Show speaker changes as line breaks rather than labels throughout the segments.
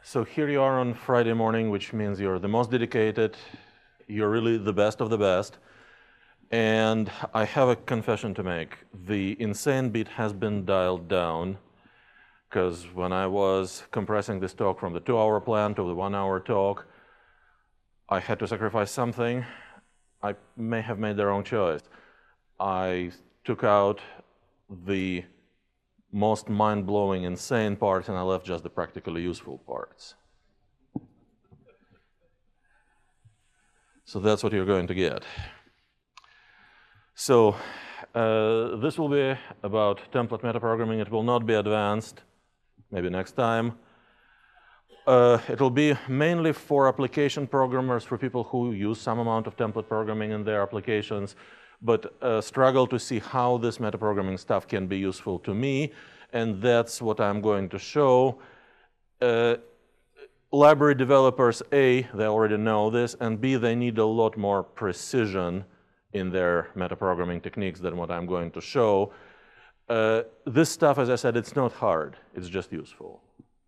So here you are on Friday morning, which means you're the most dedicated, you're really the best of the best. And I have a confession to make. The insane bit has been dialed down, because when I was compressing this talk from the 2-hour plan to the 1-hour talk, I had to sacrifice something. I may have made the wrong choice. I took out the most mind-blowing, insane parts, and I left just the practically useful parts. So that's what you're going to get. So this will be about template metaprogramming. It will not be advanced, maybe next time. It will be mainly for application programmers, for people who use some amount of template programming in their applications, but struggle to see how this metaprogramming stuff can be useful to me, and that's what I'm going to show. Library developers, A, they already know this, and B, they need a lot more precision in their metaprogramming techniques than what I'm going to show. This stuff, as I said, it's not hard, it's just useful.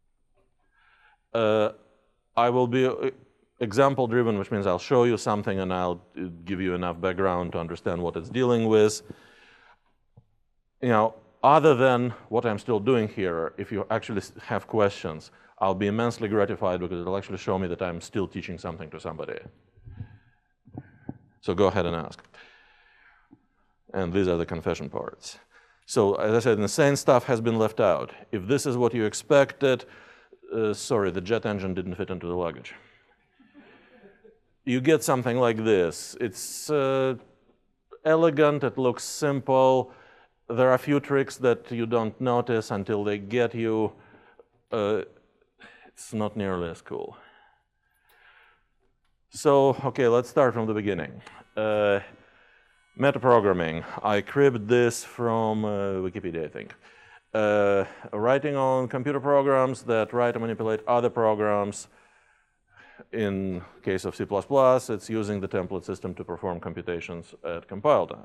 I will be example-driven, which means I'll show you something and I'll give you enough background to understand what it's dealing with. You know, other than what I'm still doing here, if you actually have questions, I'll be immensely gratified because it'll actually show me that I'm still teaching something to somebody. So go ahead and ask. And these are the confession parts. So as I said, insane stuff has been left out. If this is what you expected, sorry, the jet engine didn't fit into the luggage. You get something like this. It's elegant, it looks simple. There are a few tricks that you don't notice until they get you. It's not nearly as cool. So, okay, let's start from the beginning. Metaprogramming. I cribbed this from Wikipedia, I think. Writing on computer programs that write and manipulate other programs. In case of C++, it's using the template system to perform computations at compile time.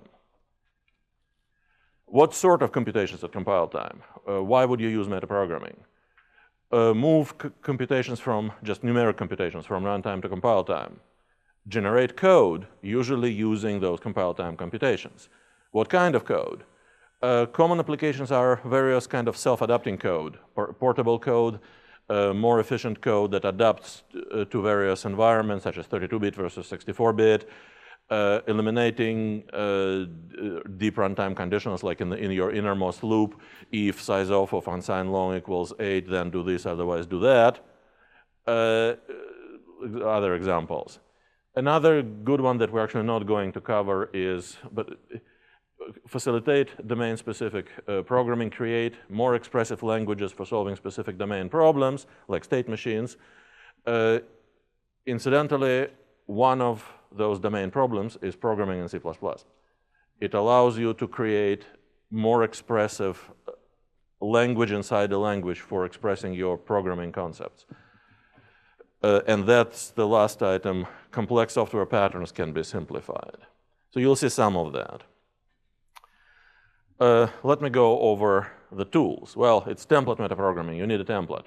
What sort of computations at compile time? Why would you use metaprogramming? Move computations from just numeric computations from runtime to compile time. Generate code, usually using those compile time computations. What kind of code? Common applications are various kind of self-adapting code, or portable code, more efficient code that adapts to various environments, such as 32-bit versus 64-bit, eliminating deep runtime conditions, like in your innermost loop, if size of unsigned long equals 8, then do this, otherwise do that. Other examples. Another good one that we're actually not going to cover is, but facilitate domain-specific programming, create more expressive languages for solving specific domain problems, like state machines. Incidentally, one of those domain problems is programming in C++. It allows you to create more expressive language inside the language for expressing your programming concepts. And that's the last item. Complex software patterns can be simplified. So you'll see some of that. Let me go over the tools. Well, it's template metaprogramming. You need a template.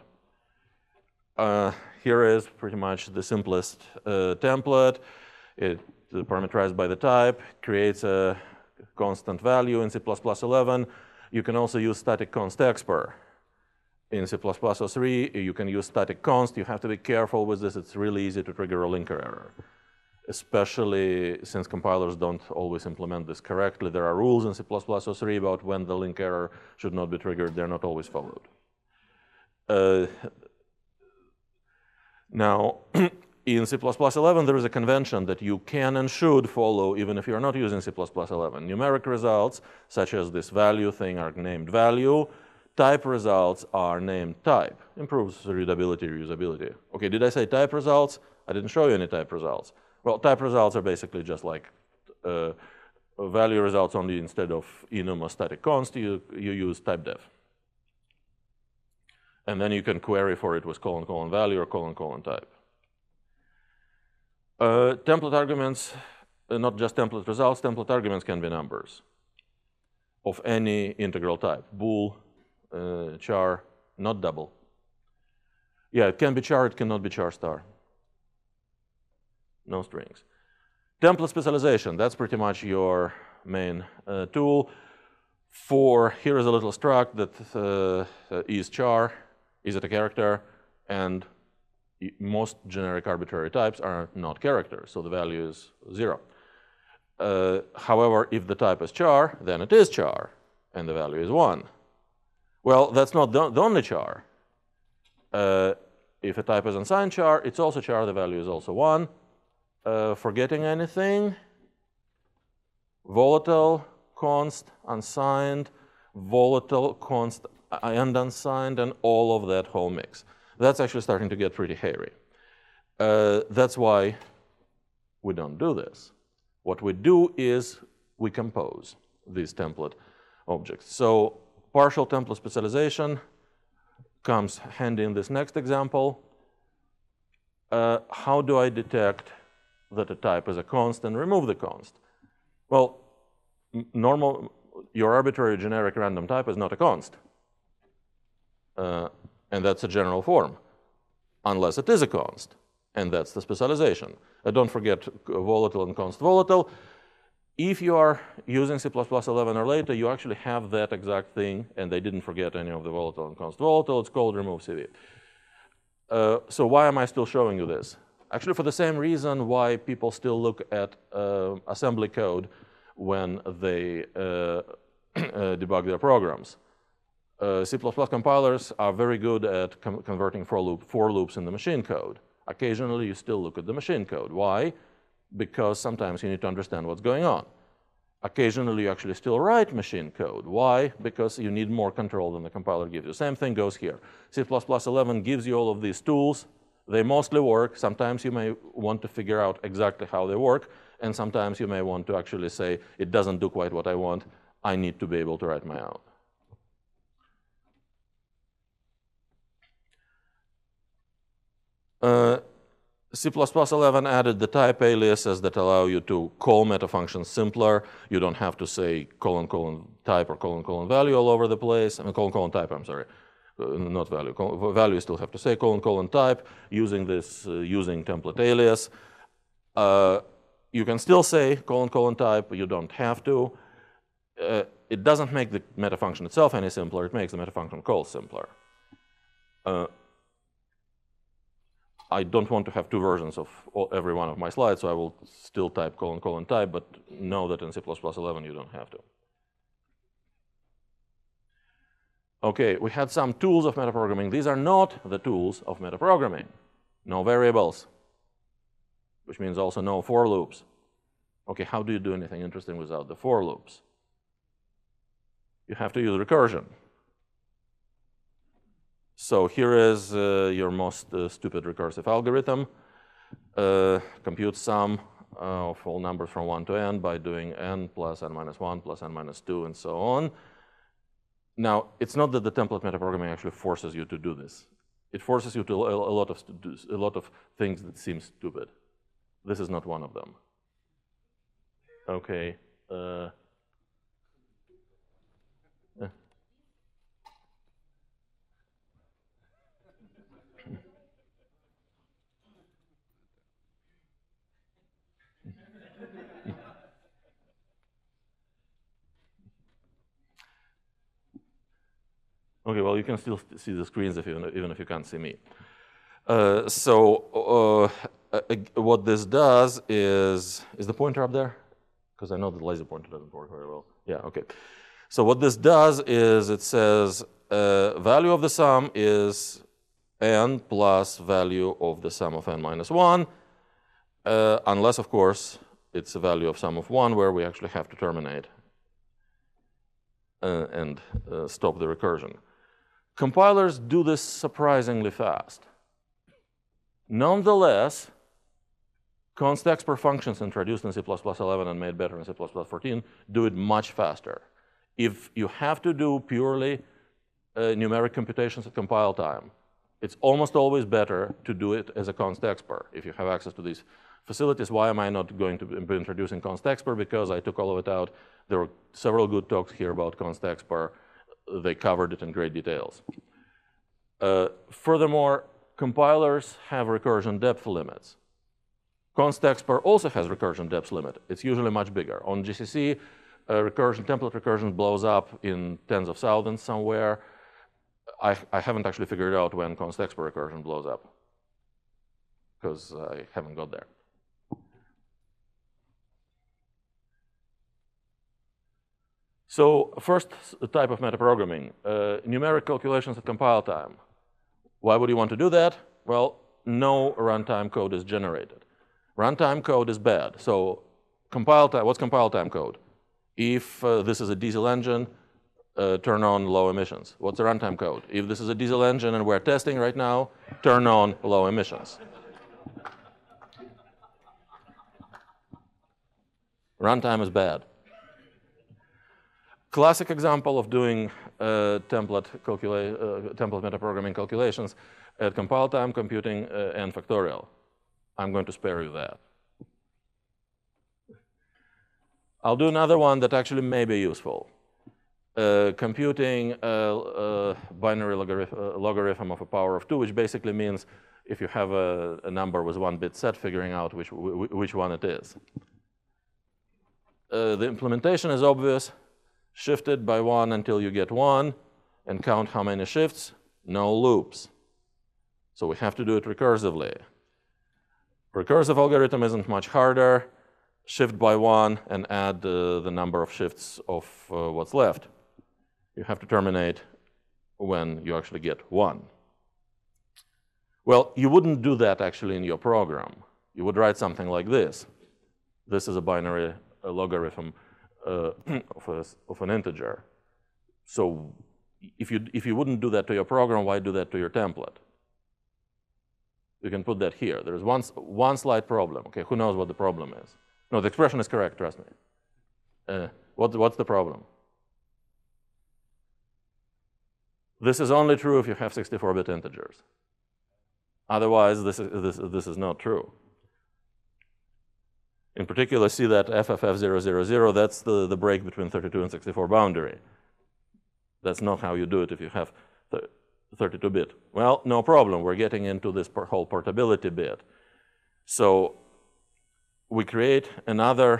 Here is pretty much the simplest template. It's parameterized by the type, creates a constant value in C++11. You can also use static const expr. In C++03, you can use static const. You have to be careful with this. It's really easy to trigger a linker error, especially since compilers don't always implement this correctly. There are rules in C++03 about when the link error should not be triggered. They're not always followed. Now, in C++11, there is a convention that you can and should follow even if you're not using C++11. Numeric results, such as this value thing, are named value. Type results are named type. Improves readability, reusability. Okay, did I say type results? I didn't show you any type results. Well, type results are basically just like value results, only instead of enum or static const, you use typedef. And then you can query for it with : value or : type. Template arguments, not just template results, template arguments can be numbers of any integral type. Bool, char, not double. Yeah, it can be char, it cannot be char star. No strings. Template specialization, that's pretty much your main tool. Here is a little struct that is char, is it a character, and most generic arbitrary types are not characters, so the value is 0. However, if the type is char, then it is char, and the value is 1. Well, that's not the only char. If a type is unsigned char, it's also char, the value is also 1. Forgetting anything? Volatile, const, unsigned, volatile, const, and unsigned, and all of that whole mix. That's actually starting to get pretty hairy. That's why we don't do this. What we do is we compose these template objects. So partial template specialization comes handy in this next example. How do I detect that a type is a const and remove the const? Well, your arbitrary generic random type is not a const. And that's a general form, unless it is a const. And that's the specialization. Don't forget volatile and const volatile. If you are using C++ 11 or later, you actually have that exact thing, and they didn't forget any of the volatile and const volatile. It's called remove CV. So why am I still showing you this? Actually, for the same reason why people still look at assembly code when they debug their programs. C++ compilers are very good at converting for loops in the machine code. Occasionally, you still look at the machine code. Why? Because sometimes you need to understand what's going on. Occasionally, you actually still write machine code. Why? Because you need more control than the compiler gives you. Same thing goes here. C++ 11 gives you all of these tools. They mostly work. Sometimes you may want to figure out exactly how they work, and sometimes you may want to actually say, it doesn't do quite what I want. I need to be able to write my own. C++ 11 added the type aliases that allow you to call meta functions simpler. You don't have to say : type or : value all over the place. I mean, : type, I'm sorry. Not value. Value you still have to say : type using this using template alias. You can still say : type, but you don't have to. It doesn't make the meta function itself any simpler. It makes the meta function call simpler. I don't want to have two versions of every one of my slides, so I will still type : type, but know that in C++ 11 you don't have to. Okay, we had some tools of metaprogramming. These are not the tools of metaprogramming. No variables, which means also no for loops. Okay, how do you do anything interesting without the for loops? You have to use recursion. So here is your most stupid recursive algorithm. Compute sum of all numbers from 1 to n by doing n plus n minus 1 plus n minus 2 and so on. Now, it's not that the template metaprogramming actually forces you to do this. It forces you to a lot of things that seem stupid. This is not one of them. Okay. Okay, well, you can still see the screens even if you can't see me. What this does is the pointer up there? Because I know the laser pointer doesn't work very well. Yeah, okay. So what this does is it says value of the sum is n plus value of the sum of n minus 1, unless, of course, it's a value of sum of 1 where we actually have to terminate and stop the recursion. Compilers do this surprisingly fast. Nonetheless, const_expr functions introduced in C++ 11 and made better in C++ 14 do it much faster. If you have to do purely numeric computations at compile time, it's almost always better to do it as a const_expr. If you have access to these facilities, why am I not going to be introducing const_expr? Because I took all of it out. There were several good talks here about const_expr. They covered it in great details. Furthermore, compilers have recursion depth limits. constexpr also has recursion depth limit. It's usually much bigger. On GCC, template recursion blows up in tens of thousands somewhere. I haven't actually figured out when constexpr recursion blows up, because I haven't got there. So first type of metaprogramming, numeric calculations at compile time. Why would you want to do that? Well, no runtime code is generated. Runtime code is bad. So compile time, what's compile time code? If this is a diesel engine, turn on low emissions. What's the runtime code? If this is a diesel engine and we're testing right now, turn on low emissions. Runtime is bad. Classic example of doing template metaprogramming calculations at compile time, computing n factorial. I'm going to spare you that. I'll do another one that actually may be useful. Computing binary logarithm of a power of 2, which basically means if you have a number with 1-bit set, figuring out which one it is. The implementation is obvious. Shift it by 1 until you get 1, and count how many shifts. No loops. So we have to do it recursively. Recursive algorithm isn't much harder. Shift by 1 and add the number of shifts of what's left. You have to terminate when you actually get 1. Well, you wouldn't do that actually in your program. You would write something like this. This is a binary logarithm of an integer. So if you wouldn't do that to your program, why do that to your template? You can put that here. There's one slight problem. Okay, who knows what the problem is? No, the expression is correct, trust me. What's the problem? This is only true if you have 64-bit integers. Otherwise, this is not true. In particular, see that FFF000, that's the break between 32 and 64 boundary. That's not how you do it if you have 32-bit. Well, no problem. We're getting into this whole portability bit. So we create another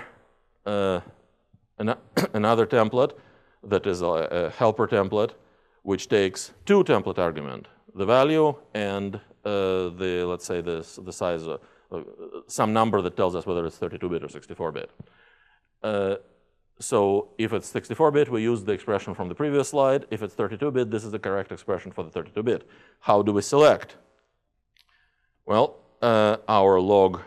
template that is a helper template, which takes 2 template arguments, the value and let's say the size, some number that tells us whether it's 32-bit or 64-bit. So if it's 64-bit, we use the expression from the previous slide. If it's 32-bit, this is the correct expression for the 32-bit. How do we select? Well, our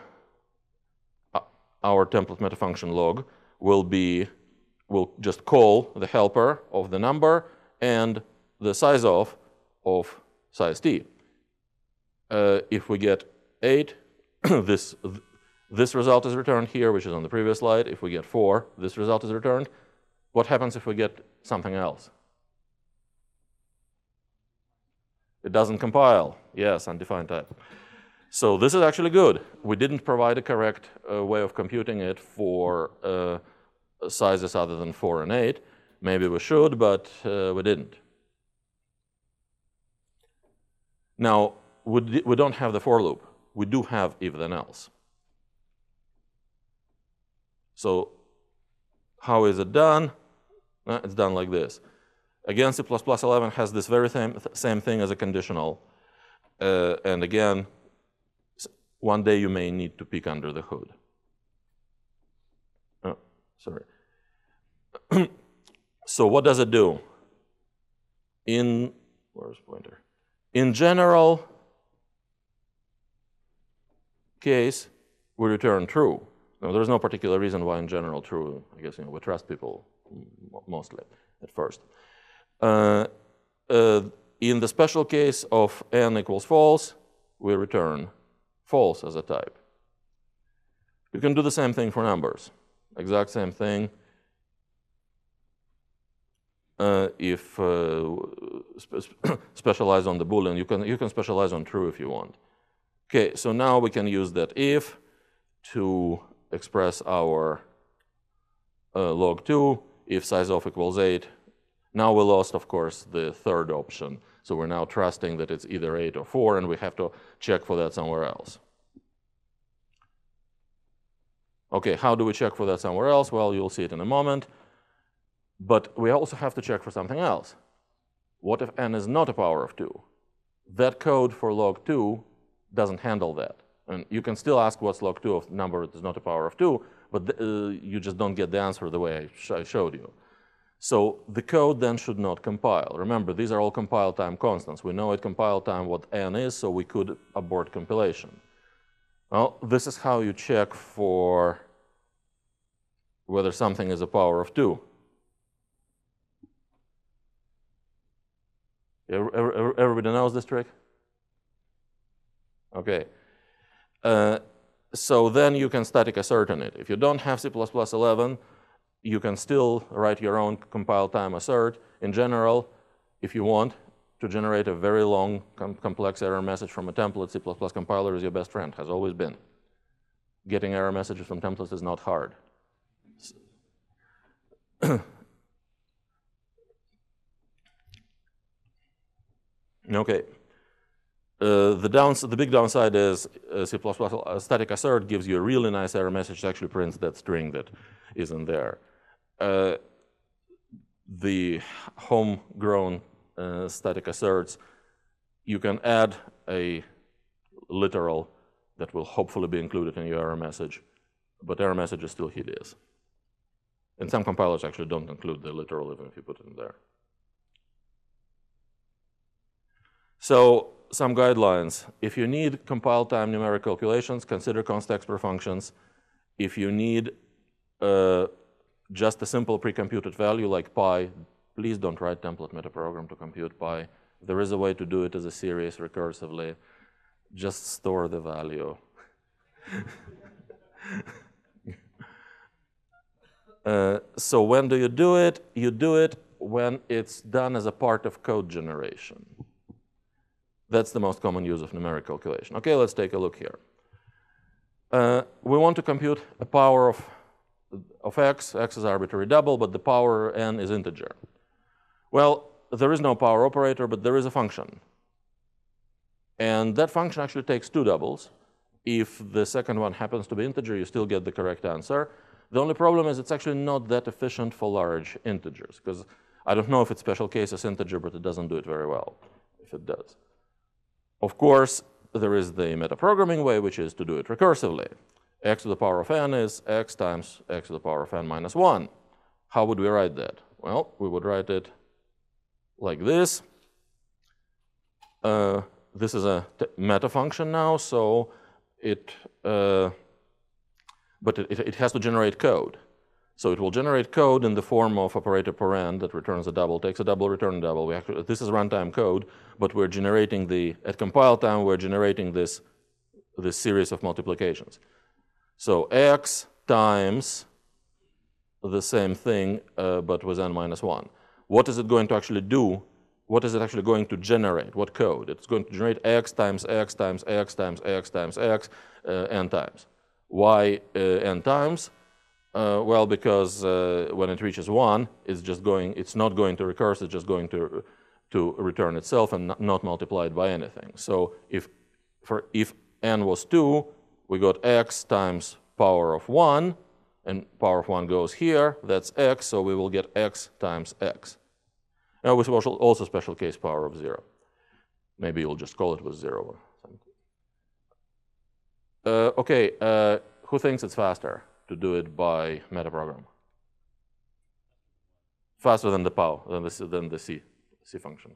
template metafunction log will just call the helper of the number and the size of size t. If we get 8, this result is returned here, which is on the previous slide. If we get 4, this result is returned. What happens if we get something else? It doesn't compile. Yes, undefined type. So this is actually good. We didn't provide a correct way of computing it for sizes other than 4 and 8. Maybe we should, but we didn't. Now, we don't have the for loop. We do have if then else. So how is it done? It's done like this. Again, C++11 has this very same thing as a conditional. And again, one day you may need to peek under the hood. Oh, sorry. So what does it do? Where's pointer? In general case, we return true. Now, there's no particular reason why in general true. I guess we trust people mostly at first. In the special case of n equals false, we return false as a type. You can do the same thing for numbers. Exact same thing. If specialize on the Boolean, you can specialize on true if you want. Okay, so now we can use that if to express our log2, if size of equals 8. Now we lost, of course, the third option, So we're now trusting that it's either 8 or 4, and we have to check for that somewhere else. Okay, how do we check for that somewhere else? Well, you'll see it in a moment. But we also have to check for something else. What if n is not a power of 2? That code for log 2 doesn't handle that. And you can still ask what's log 2 of the number that is not a power of 2, but you just don't get the answer the way I showed you. So the code then should not compile. Remember, these are all compile time constants. We know at compile time what n is, so we could abort compilation. Well, this is how you check for whether something is a power of 2. Everybody knows this trick? Okay. So then you can static assert on it. If you don't have C++11, you can still write your own compile time assert. In general, if you want to generate a very long, complex error message from a template, C++ compiler is your best friend, has always been. Getting error messages from templates is not hard. Okay. The big downside is C++ static assert gives you a really nice error message that actually prints that string that isn't there. The homegrown static asserts, you can add a literal that will hopefully be included in your error message, but error message is still hideous. And some compilers actually don't include the literal even if you put it in there. So some guidelines. If you need compile time numeric calculations, consider const_expr functions. If you need just a simple pre-computed value like pi, please don't write template metaprogram to compute pi. There is a way to do it as a series recursively. Just store the value. So when do you do it? You do it when it's done as a part of code generation. That's the most common use of numeric calculation. Okay, let's take a look here. We want to compute a power of x. X is arbitrary double, but the power n is integer. Well, there is no power operator, but there is a function. And that function actually takes 2 doubles. If the second one happens to be integer, you still get the correct answer. The only problem is it's actually not that efficient for large integers, because I don't know if it's special case as integer, but it doesn't do it very well, if it does. Of course, there is the metaprogramming way, which is to do it recursively. X to the power of n is x times x to the power of n minus 1. How would we write that? Well, we would write it like this. This is a meta function now, so it has to generate code. So it will generate code in the form of operator paren that returns a double, takes a double, return a double. This is runtime code, but we're generating at compile time, we're generating this series of multiplications. So x times the same thing, but with n minus 1. What is it going to actually do? What is it actually going to generate? What code? It's going to generate x times x times x times x times x n times. Why n times? Well, because when it reaches 1, it's not going to recurse, it's just going to return itself and not multiplied by anything. So if n was 2, we got x times power of 1, and power of 1 goes here, that's x, so we will get x times x. Now we also special case power of 0. Maybe you'll just call it with 0 or something. Okay, who thinks it's faster to do it by metaprogram? Faster than the POW, than the C function.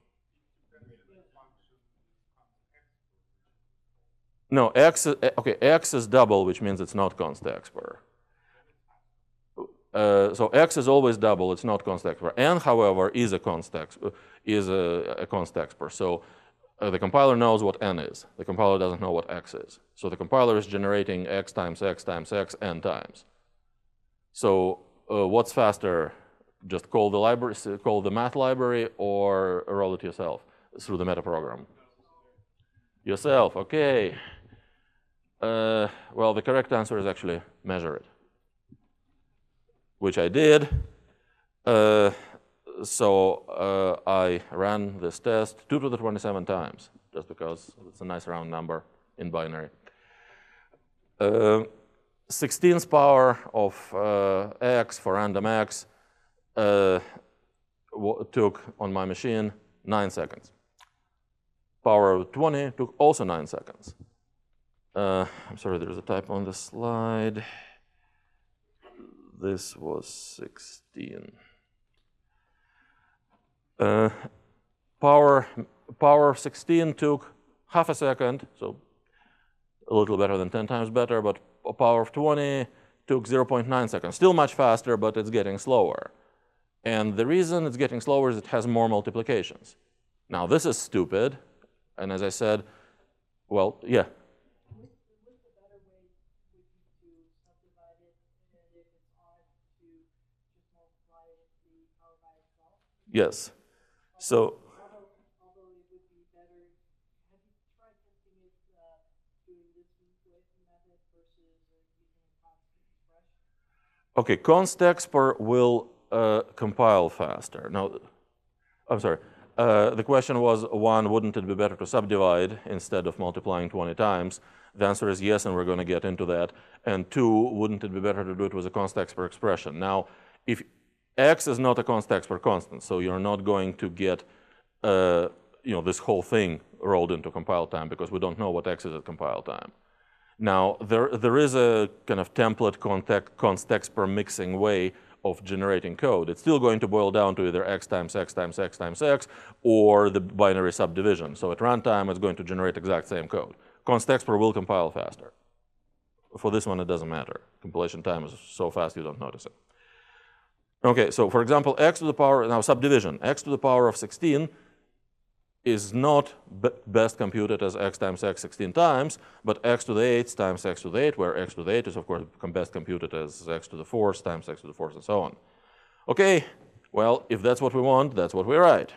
No, x is double, which means it's not const_expr. So x is always double, it's not const_expr. N, however, is a const_expr. So the compiler knows what n is. The compiler doesn't know what x is. So the compiler is generating x times x times x n times. So what's faster? Just call the library, call the math library, or roll it yourself through the metaprogram? Yourself, okay. Well, the correct answer is actually measure it, which I did. So I ran this test 2 to the 27 times, just because it's a nice round number in binary. 16th power of x for random x took on my machine 9 seconds. Power of 20 took also 9 seconds. I'm sorry, there's a typo on the slide. This was 16. Power of 16 took half a second, so a little better than 10 times better, but power of 20 took 0.9 seconds. Still much faster, but it's getting slower. And the reason it's getting slower is it has more multiplications. Now, this is stupid, and as I said, well, yeah. Yes. So,
although it would be better, have you tried testing it doing this method versus using a constant expression?
okay, constexpr will compile faster. Now, I'm sorry. The question was, one, wouldn't it be better to subdivide instead of multiplying 20 times? The answer is yes, and we're going to get into that. And two, wouldn't it be better to do it with a constexpr expression? Now, if x is not a constexpr constant, so you're not going to get this whole thing rolled into compile time because we don't know what x is at compile time. Now, there is a kind of template constexpr mixing way of generating code. It's still going to boil down to either x times x times x times x or the binary subdivision. So at runtime, it's going to generate exact same code. Constexpr will compile faster. For this one, it doesn't matter. Compilation time is so fast you don't notice it. Okay, so for example, x to the power, now subdivision, x to the power of 16 is not best computed as x times x 16 times, but x to the 8 times x to the 8, where x to the 8 is, of course, best computed as x to the 4th times x to the 4th, and so on. Okay, well, if that's what we want, that's what we write.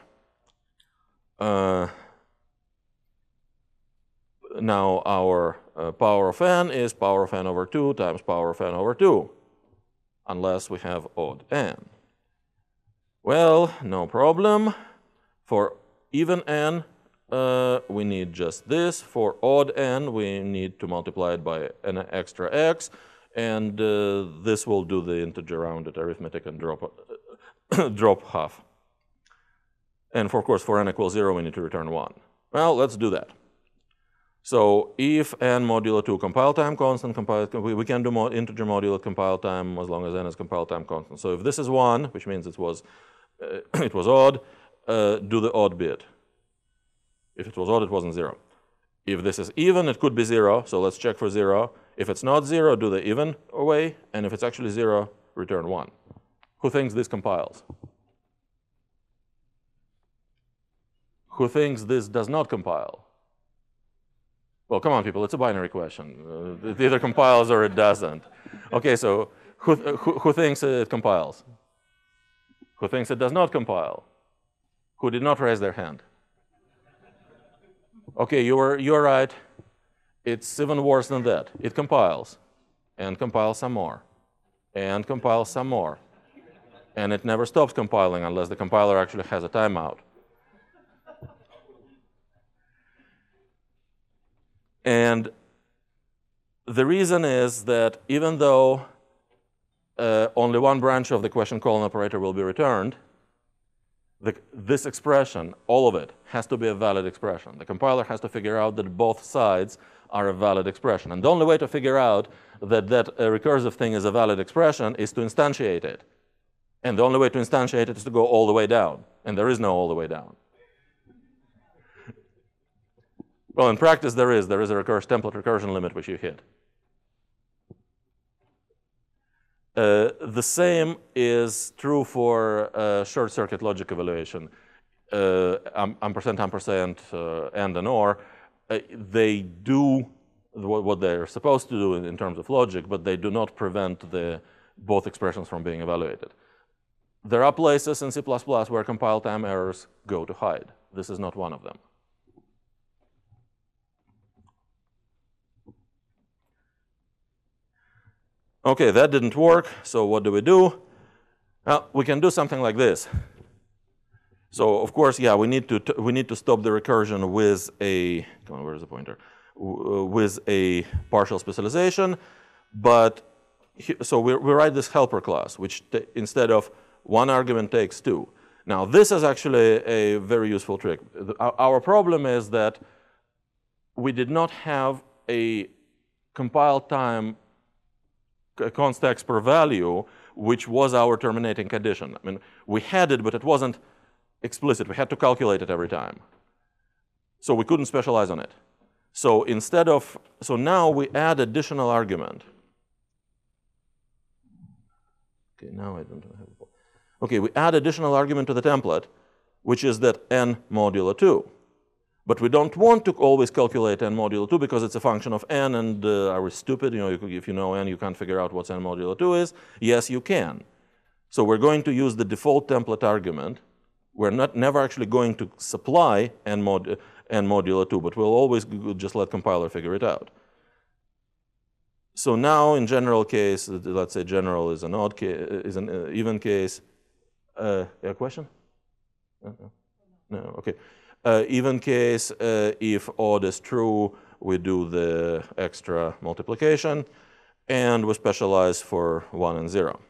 Now, our power of n is power of n over 2 times power of n over 2, unless we have odd n. Well, no problem. For even n, we need just this. For odd n, we need to multiply it by an extra x, and this will do the integer rounded arithmetic and drop half. And of course, for n equals 0, we need to return 1. Well, let's do that. So if n modulo 2 compile time constant, we can do integer modulo at compile time as long as n is compile time constant. So if this is 1, which means it was odd, do the odd bit. If it was odd, it wasn't 0. If this is even, it could be 0, so let's check for 0. If it's not 0, do the even away, and if it's actually 0, return 1. Who thinks this compiles? Who thinks this does not compile? Well, come on, people, it's a binary question. It either compiles or it doesn't. Okay, so who thinks it compiles? Who thinks it does not compile? Who did not raise their hand? Okay, you're right. It's even worse than that. It compiles, and compiles some more, and compiles some more. And it never stops compiling unless the compiler actually has a timeout. And the reason is that even though only one branch of the question colon operator will be returned, this expression, all of it, has to be a valid expression. The compiler has to figure out that both sides are a valid expression. And the only way to figure out that a recursive thing is a valid expression is to instantiate it. And the only way to instantiate it is to go all the way down. And there is no all the way down. Well, in practice, there is a template recursion limit which you hit. The same is true for short circuit logic evaluation. Ampersand, and or. They do what they're supposed to do in terms of logic, but they do not prevent both expressions from being evaluated. There are places in C++ where compile time errors go to hide. This is not one of them. Okay, that didn't work, so what do? Well, we can do something like this. So of course, yeah, we need to stop the recursion with a, come on, where's the pointer? With a partial specialization, but so we write this helper class, which instead of one argument takes two. Now this is actually a very useful trick. Our problem is that we did not have a compile time const x per value, which was our terminating condition. I mean, we had it, but it wasn't explicit. We had to calculate it every time. So we couldn't specialize on it. So instead of, so now we add additional argument. Okay, now I don't have. Okay, we add additional argument to the template, which is that n modulo 2. But we don't want to always calculate n modulo 2 because it's a function of n, and are we stupid? You know, if you know n, you can't figure out what n modulo 2 is. Yes, you can. So we're going to use the default template argument. We're never actually going to supply n modulo 2, but we'll always just let compiler figure it out. So now, in general case, let's say general is an odd case, is an even case. A question? No. Okay. Even case, if odd is true, we do the extra multiplication, and we specialize for 1 and 0.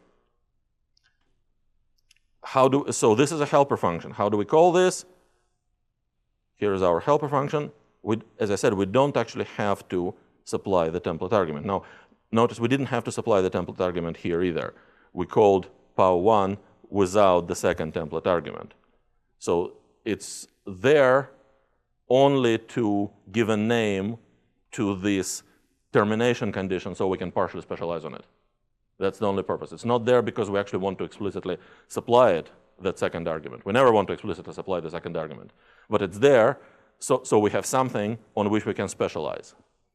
So this is a helper function. How do we call this? Here is our helper function. As I said, we don't actually have to supply the template argument. Now, notice we didn't have to supply the template argument here either. We called pow1 without the second template argument. So it's there only to give a name to this termination condition so we can partially specialize on it. That's the only purpose. It's not there because we actually want to explicitly supply it, that second argument. We never want to explicitly supply the second argument. But it's there, so we have something on which we can specialize.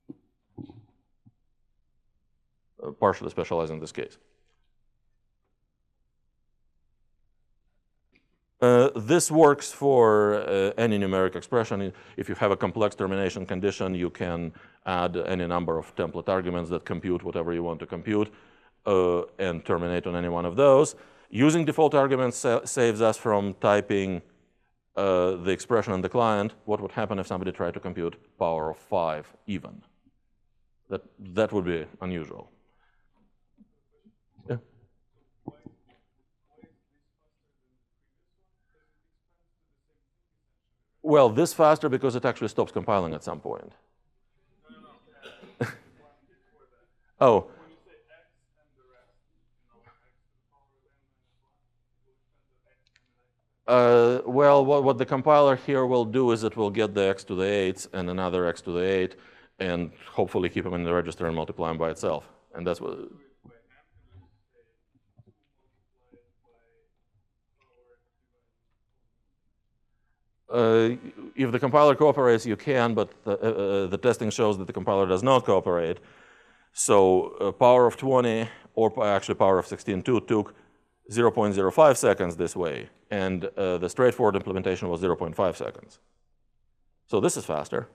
Partially specialize in this case. This works for any numeric expression. If you have a complex termination condition, you can add any number of template arguments that compute whatever you want to compute and terminate on any one of those. Using default arguments saves us from typing the expression on the client. What would happen if somebody tried to compute power of 5 even? That would be unusual. Yeah. Well, this faster because it actually stops compiling at some point. Oh. Well, what the compiler here will do is it will get the x to the 8 and another x to the 8 and hopefully keep them in the register and multiply them by itself. And that's what. If the compiler cooperates, you can, but the testing shows that the compiler does not cooperate. So power of 20, or actually power of 16.2 took 0.05 seconds this way, and the straightforward implementation was 0.5 seconds. So this is faster.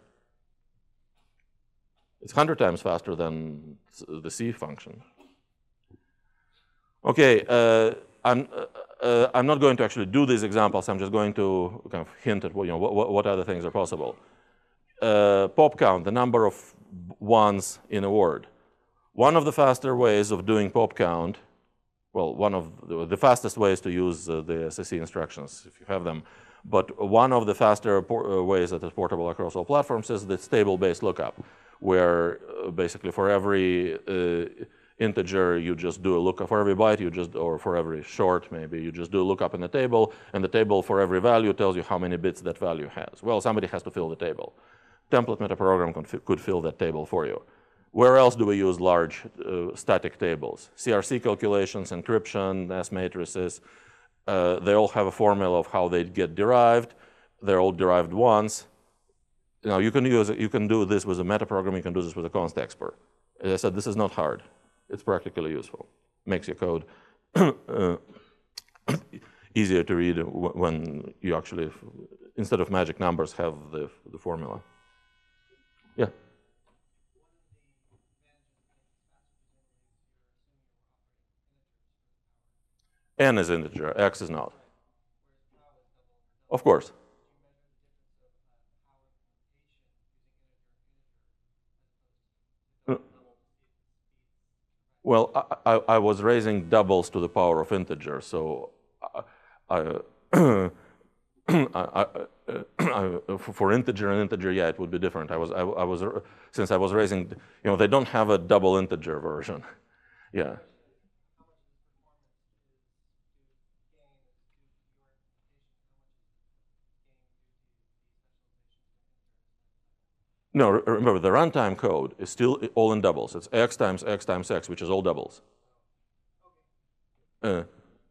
It's 100 times faster than the C function. Okay, I'm not going to actually do these examples. I'm just going to kind of hint at what other things are possible. Pop count, the number of ones in a word. One of the faster ways of doing pop count, well, one of the fastest ways to use the SSE instructions, if you have them, but one of the faster ways that is portable across all platforms is the table-based lookup, where basically for every integer you just do a lookup, for every byte or for every short maybe, you just do a lookup in the table, and the table for every value tells you how many bits that value has. Well, somebody has to fill the table. Template metaprogram could fill that table for you. Where else do we use large static tables? CRC calculations, encryption, S matrices. They all have a formula of how they get derived. They're all derived once. Now you can do this with a metaprogram. You can do this with a const expr. As I said, this is not hard. It's practically useful. Makes your code easier to read when you actually, instead of magic numbers, have the formula. Yeah. N is integer, X is not. Of course. Well, I was raising doubles to the power of integer, so I, for integer and integer, yeah, it would be different. Since I was raising, they don't have a double integer version. Yeah. No, remember, the runtime code is still all in doubles. It's x times x times x, which is all doubles. Thank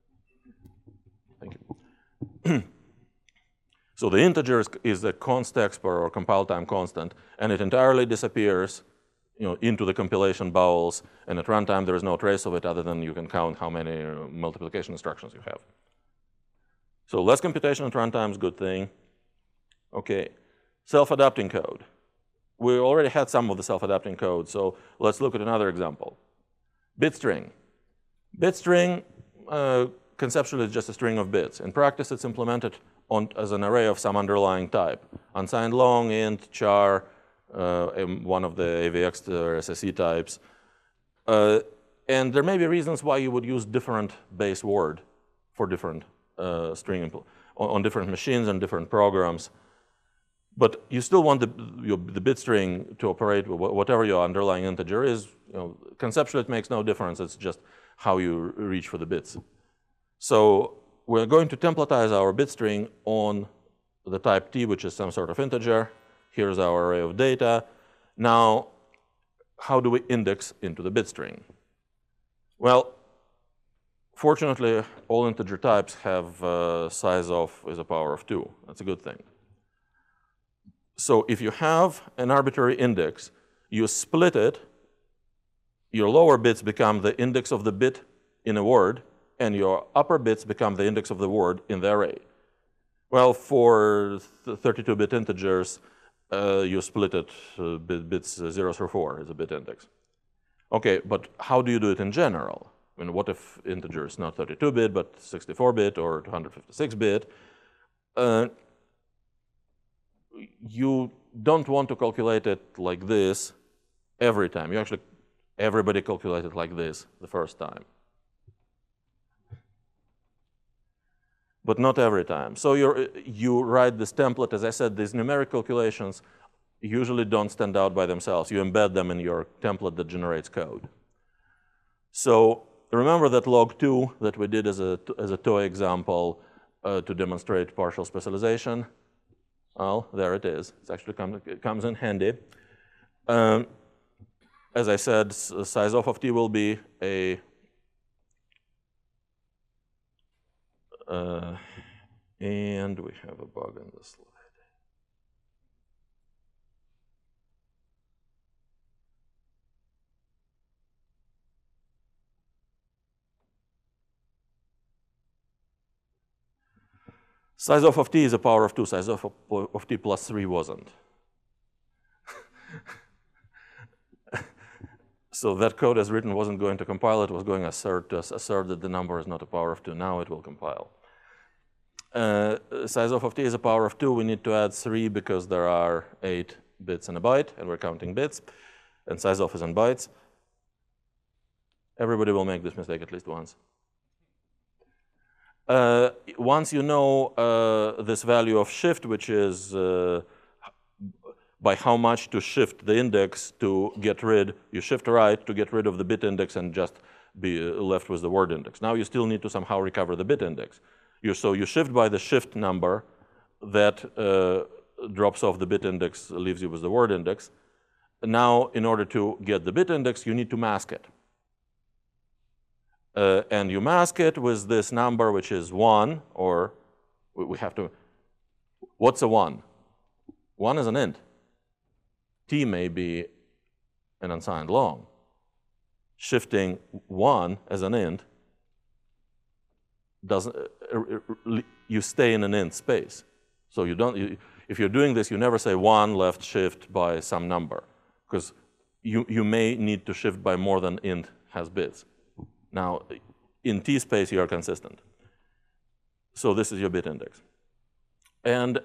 you. So the integer is the const expr or compile time constant, and it entirely disappears into the compilation bowels, and at runtime there is no trace of it other than you can count how many multiplication instructions you have. So less computation at runtime is a good thing. Okay, self-adapting code. We already had some of the self-adapting code, so let's look at another example. Bitstring. Bitstring conceptually is just a string of bits. In practice, it's implemented as an array of some underlying type. Unsigned long, int, char, one of the AVX or SSE types. And there may be reasons why you would use different base word for different string on different machines and different programs. But you still want the bit string to operate whatever your underlying integer is. Conceptually, it makes no difference. It's just how you reach for the bits. So we're going to templatize our bit string on the type t, which is some sort of integer. Here's our array of data. Now, how do we index into the bit string? Well, fortunately, all integer types have size of is a power of 2. That's a good thing. So if you have an arbitrary index, you split it, your lower bits become the index of the bit in a word, and your upper bits become the index of the word in the array. Well, for 32-bit integers, you split it bits 0 through 4 is a bit index. Okay, but how do you do it in general? I mean, what if integer is not 32-bit, but 64-bit or 256-bit? You don't want to calculate it like this every time. Everybody calculates it like this the first time. But not every time. So you write this template. As I said, these numeric calculations usually don't stand out by themselves. You embed them in your template that generates code. So remember that log2 that we did as a toy example to demonstrate partial specialization? Well, there it is. It comes in handy. As I said, size of t will be a and we have a bug in the slide. Size of t is a power of 2. Size of t plus 3 wasn't. So that code as written wasn't going to compile. It was going to assert that the number is not a power of 2. Now it will compile. Size of t is a power of 2. We need to add 3 because there are 8 bits in a byte, and we're counting bits. And size of is in bytes. Everybody will make this mistake at least once. Once you know this value of shift, which is by how much to shift the index to get rid, you shift right to get rid of the bit index and just be left with the word index. Now you still need to somehow recover the bit index. So you shift by the shift number that drops off the bit index, leaves you with the word index. Now, in order to get the bit index, you need to mask it. And you mask it with this number, which is 1, or we have to, what's a 1? 1 is an int. T may be an unsigned long. Shifting 1 as an int doesn't, you stay in an int space. So you don't, if you're doing this, you never say 1 left shift by some number, because you may need to shift by more than int has bits. Now, in T space, you are consistent. So this is your bit index. And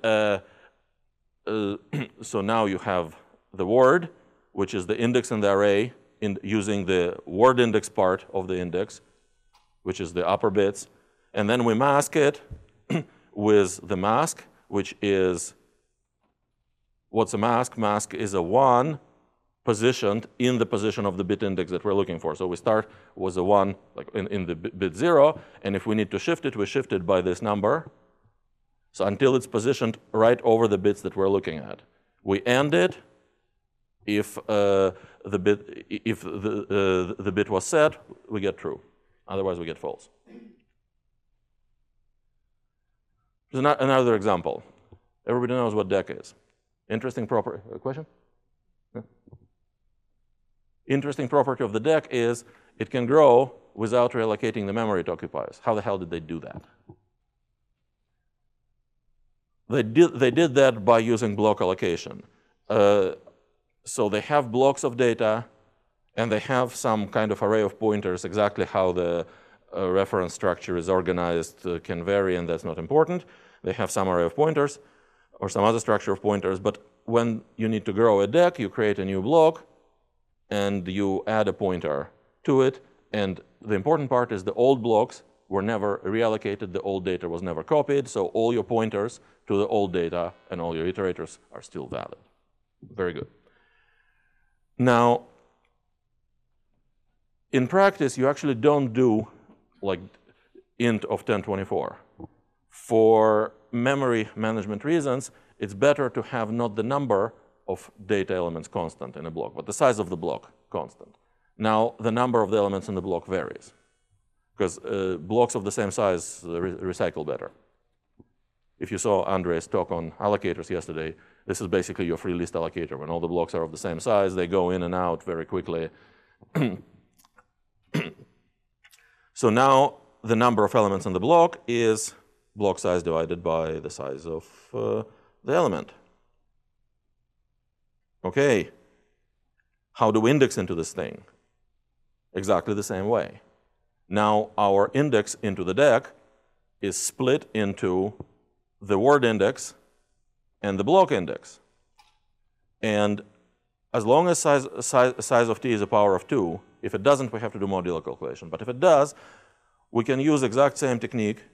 so now you have the word, which is the index in the array, using the word index part of the index, which is the upper bits. And then we mask it with the mask, which is, what's a mask? Mask is a 1 positioned in the position of the bit index that we're looking for. So we start with a 1 like in the bit 0, and if we need to shift it, we shift it by this number. So until it's positioned right over the bits that we're looking at. We end it if the bit was set, we get true. Otherwise, we get false. There's another example. Everybody knows what DEC is. Interesting property. Question? Yeah. Interesting property of the DEC is it can grow without reallocating the memory it occupies. How the hell did they do that? They did that by using block allocation. So they have blocks of data, and they have some kind of array of pointers. Exactly how the reference structure is organized can vary, and that's not important. They have some array of pointers or some other structure of pointers. But when you need to grow a DEC, you create a new block, and you add a pointer to it. And the important part is the old blocks were never reallocated. The old data was never copied. So all your pointers to the old data and all your iterators are still valid. Very good. Now, in practice, you actually don't do like int of 1024. For memory management reasons, it's better to have not the number of data elements constant in a block, but the size of the block constant. Now, the number of the elements in the block varies, because blocks of the same size recycle better. If you saw Andre's talk on allocators yesterday, this is basically your free list allocator. When all the blocks are of the same size, they go in and out very quickly. So now the number of elements in the block is block size divided by the size of the element. Okay, how do we index into this thing? Exactly the same way. Now our index into the DEC is split into the word index and the block index. And as long as size of t is a power of 2, if it doesn't, we have to do modulo calculation. But if it does, we can use exact same technique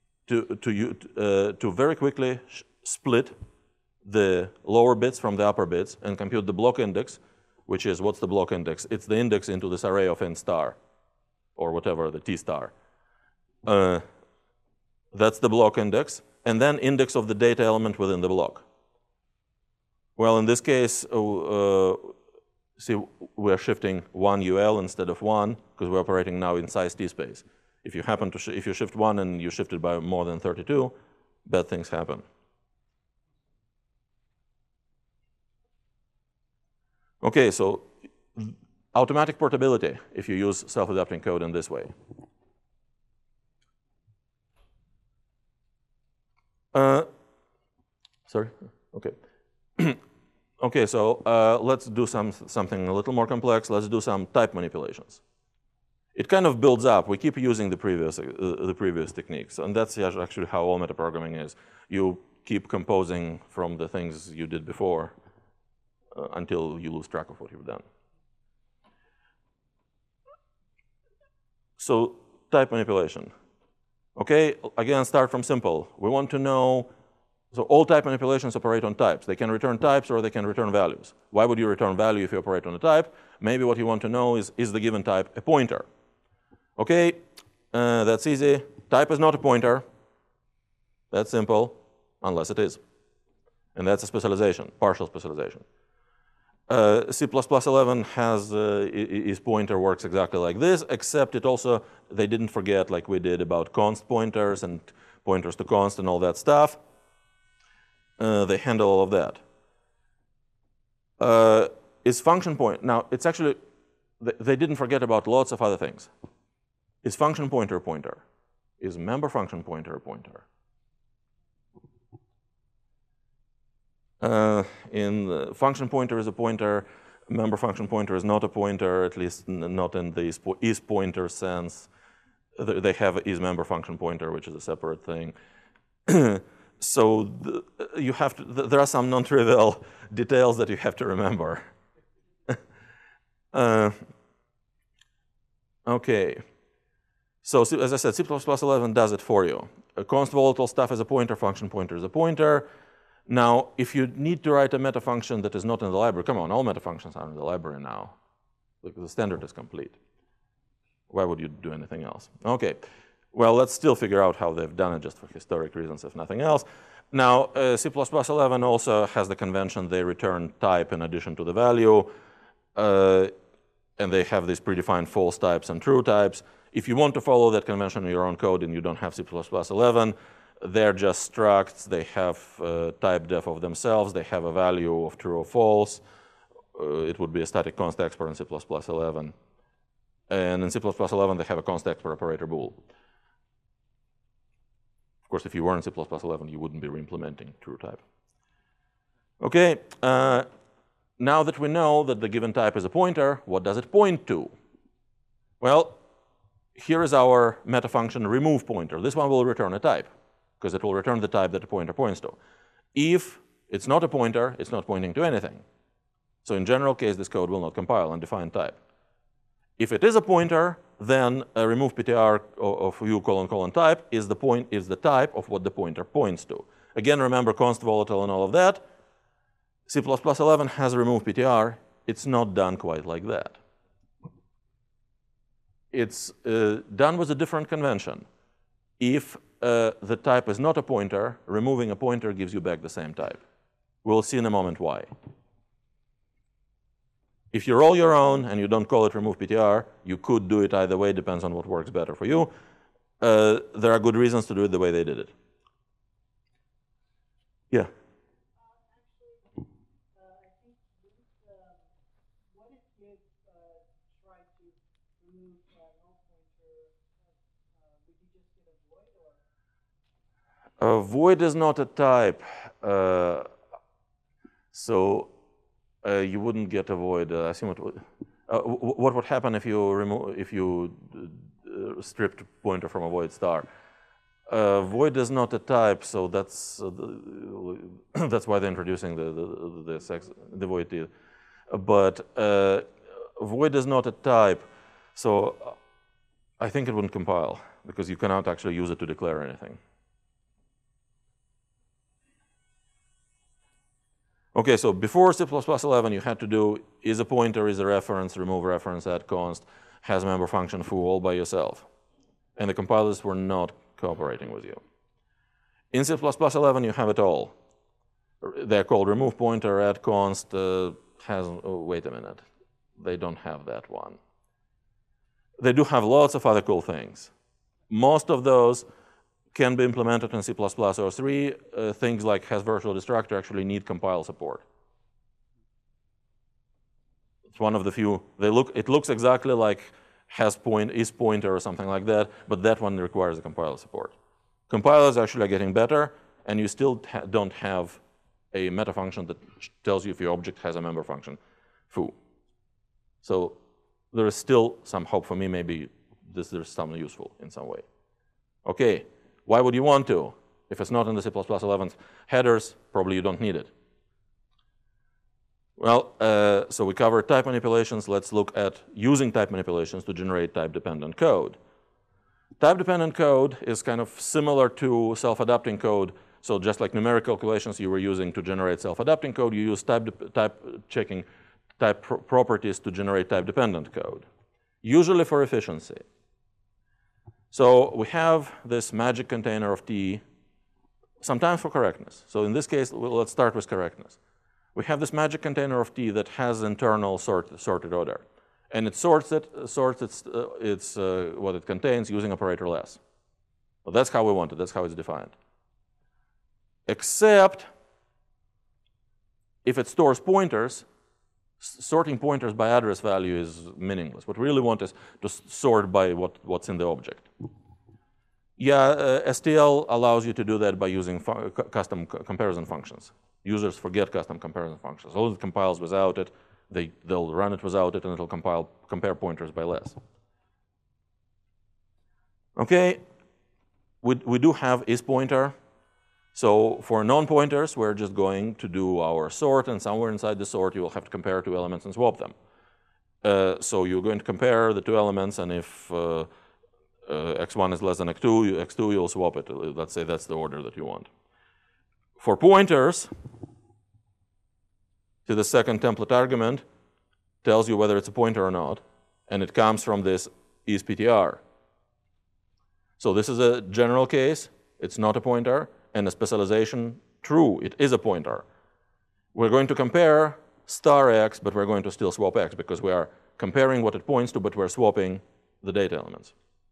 to very quickly split the lower bits from the upper bits and compute the block index, which is, what's the block index? It's the index into this array of n star, or whatever, the t star. That's the block index, and then index of the data element within the block. Well, in this case, see, we're shifting 1 UL instead of 1, because we're operating now in size t space. If you happen to if you shift 1 and you shift it by more than 32, bad things happen. Okay, so automatic portability if you use self-adapting code in this way. Sorry? Okay. Okay, so let's do something a little more complex. Let's do some type manipulations. It kind of builds up. We keep using the previous techniques, and that's actually how all metaprogramming is. You keep composing from the things you did before until you lose track of what you've done. So type manipulation. Okay, again, start from simple. We want to know, so all type manipulations operate on types. They can return types or they can return values. Why would you return value if you operate on a type? Maybe what you want to know is the given type a pointer? Okay, that's easy. Type is not a pointer. That's simple, unless it is. And that's a specialization, partial specialization. C++11 has is pointer works exactly like this, except it also, they didn't forget, like we did, about const pointers and pointers to const and all that stuff. They handle all of that. Is function point, now it's actually, they didn't forget about lots of other things. Is function pointer a pointer? Is member function pointer a pointer? In the function pointer is a pointer, member function pointer is not a pointer, at least not in the is pointer sense. They have is member function pointer, which is a separate thing. So you have to, there are some non-trivial details that you have to remember. Okay. So as I said, C++11 does it for you. Const volatile stuff is a pointer, function pointer is a pointer. Now, if you need to write a meta function that is not in the library, come on, all meta functions are in the library now. The standard is complete. Why would you do anything else? Okay. Well, let's still figure out how they've done it, just for historic reasons, if nothing else. Now, C++11 also has the convention they return type in addition to the value. And they have these predefined false types and true types. If you want to follow that convention in your own code and you don't have C++11, they're just structs. They have type def of themselves. They have a value of true or false. It would be a static const export in C++11. And in C++11, they have a const export operator bool. Of course, if you were in C++11, you wouldn't be re-implementing true type. Okay. Now that we know that the given type is a pointer, what does it point to? Well, here is our meta function remove pointer. This one will return a type, because it will return the type that the pointer points to. If it's not a pointer, it's not pointing to anything. So in general case, this code will not compile undefined type. If it is a pointer, then a remove ptr of u : type is the type of what the pointer points to. Again, remember const volatile and all of that. C++11 has remove ptr. It's not done quite like that. It's done with a different convention. If the type is not a pointer, removing a pointer gives you back the same type. We'll see in a moment why. If you roll your own and you don't call it remove ptr, you could do it either way, depends on what works better for you. There are good reasons to do it the way they did it. Yeah? Void is not a type, so you wouldn't get a void. I assume what would happen if you stripped pointer from a void star? Void is not a type, so that's why they're introducing the void. But void is not a type, so I think it wouldn't compile because you cannot actually use it to declare anything. Okay, so before C++11, you had to do is a pointer, is a reference, remove reference, add const, has a member function foo all by yourself. And the compilers were not cooperating with you. In C++11, you have it all. They're called remove pointer, add const, wait a minute. They don't have that one. They do have lots of other cool things. Most of those can be implemented in C++ or 3. Things like has virtual destructor actually need compile support. It's one of the few. It looks exactly like is pointer or something like that, but that one requires a compile support. Compilers actually are getting better, and you still don't have a meta function that tells you if your object has a member function foo. So there is still some hope for me. Maybe there's something useful in some way. Okay. Why would you want to? If it's not in the C++11 headers, probably you don't need it. Well, so we covered type manipulations. Let's look at using type manipulations to generate type-dependent code. Type-dependent code is kind of similar to self-adapting code. So just like numeric calculations you were using to generate self-adapting code, you use checking type properties to generate type-dependent code, usually for efficiency. So we have this magic container of T, sometimes for correctness. So in this case, let's start with correctness. We have this magic container of T that has internal sorted order. And it sorts what it contains using operator less. Well, that's how we want it. That's how it's defined. Except if it stores pointers, sorting pointers by address value is meaningless. What we really want is to sort by what's in the object. Yeah, STL allows you to do that by using custom comparison functions. Users forget custom comparison functions. So it compiles without it. They'll run it without it, and it'll compare pointers by less. Okay, we do have isPointer. So for non-pointers, we're just going to do our sort, and somewhere inside the sort, you will have to compare two elements and swap them. So you're going to compare the two elements, and if x1 is less than x2, you'll swap it. Let's say that's the order that you want. For pointers, to the second template argument tells you whether it's a pointer or not, and it comes from this isptr. So this is a general case. It's not a pointer, and a specialization, true, it is a pointer. We're going to compare star x, but we're going to still swap x because we are comparing what it points to, but we're swapping the data elements.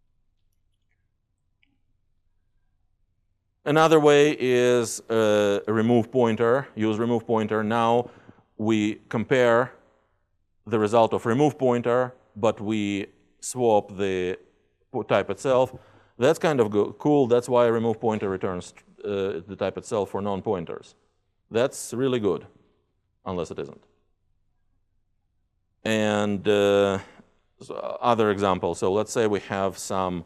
Another way is a remove pointer, use remove pointer. Now we compare the result of remove pointer, but we swap the type itself. That's kind of cool. That's why remove pointer returns the type itself for non-pointers. That's really good, unless it isn't. And other examples. So let's say we have some